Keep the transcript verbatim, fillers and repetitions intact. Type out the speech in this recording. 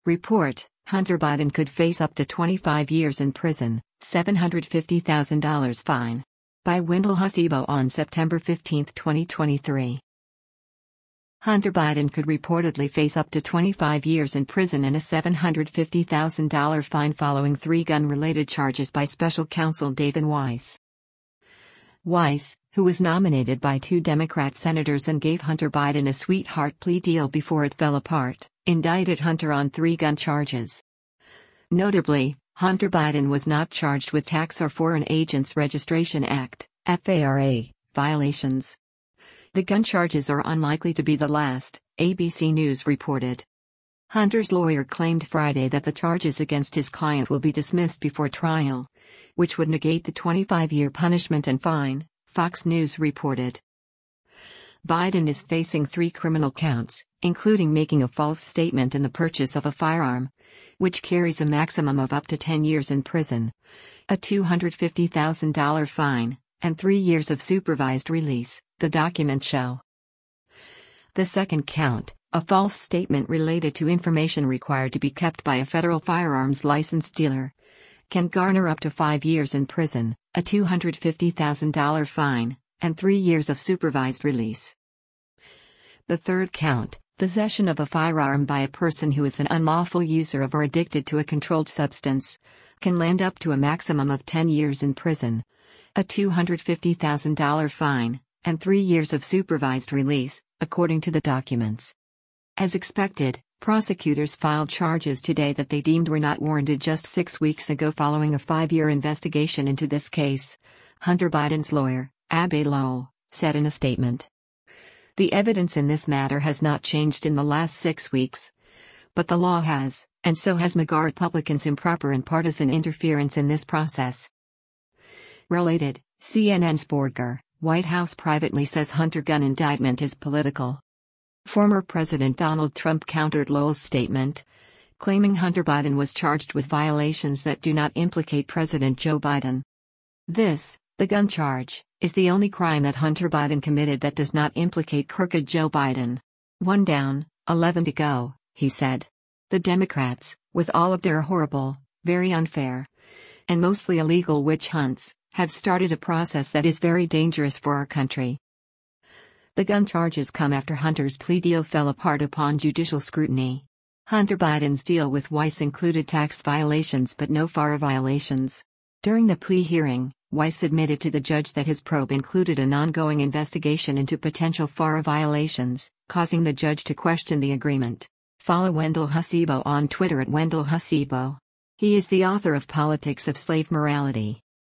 Report: Hunter Biden could face up to twenty-five years in prison, seven hundred fifty thousand dollars fine. By Wendell Hasibo on September fifteenth, twenty twenty-three. Hunter Biden could reportedly face up to twenty-five years in prison and a seven hundred fifty thousand dollars fine following three gun-related charges by special counsel David Weiss. Weiss, who was nominated by two Democrat senators and gave Hunter Biden a sweetheart plea deal before it fell apart, indicted Hunter on three gun charges. Notably, Hunter Biden was not charged with Tax or Foreign Agents Registration Act (F A R A) violations. The gun charges are unlikely to be the last, A B C News reported. Hunter's lawyer claimed Friday that the charges against his client will be dismissed before trial, which would negate the twenty-five-year punishment and fine, Fox News reported. Biden is facing three criminal counts, including making a false statement in the purchase of a firearm, which carries a maximum of up to ten years in prison, a two hundred fifty thousand dollars fine, and three years of supervised release, the documents show. The second count, a false statement related to information required to be kept by a federal firearms license dealer, can garner up to five years in prison, a two hundred fifty thousand dollars fine, and three years of supervised release. The third count, possession of a firearm by a person who is an unlawful user of or addicted to a controlled substance, can land up to a maximum of ten years in prison, a two hundred fifty thousand dollars fine, and three years of supervised release, according to the documents. As expected, prosecutors filed charges today that they deemed were not warranted just six weeks ago following a five-year investigation into this case, Hunter Biden's lawyer, Abbe Lowell, said in a statement. The evidence in this matter has not changed in the last six weeks. But the law has, and so has MAGA Republicans' improper and partisan interference in this process. Related, C N N's Borger, White House privately says Hunter gun indictment is political. Former President Donald Trump countered Lowell's statement, claiming Hunter Biden was charged with violations that do not implicate President Joe Biden. This, the gun charge, is the only crime that Hunter Biden committed that does not implicate crooked Joe Biden. One down, eleven to go, he said. The Democrats, with all of their horrible, very unfair, and mostly illegal witch hunts, have started a process that is very dangerous for our country. The gun charges come after Hunter's plea deal fell apart upon judicial scrutiny. Hunter Biden's deal with Weiss included tax violations but no F A R A violations. During the plea hearing, Weiss admitted to the judge that his probe included an ongoing investigation into potential F A R A violations, causing the judge to question the agreement. Follow Wendell Hasibo on Twitter at Wendell Hasibo. He is the author of Politics of Slave Morality.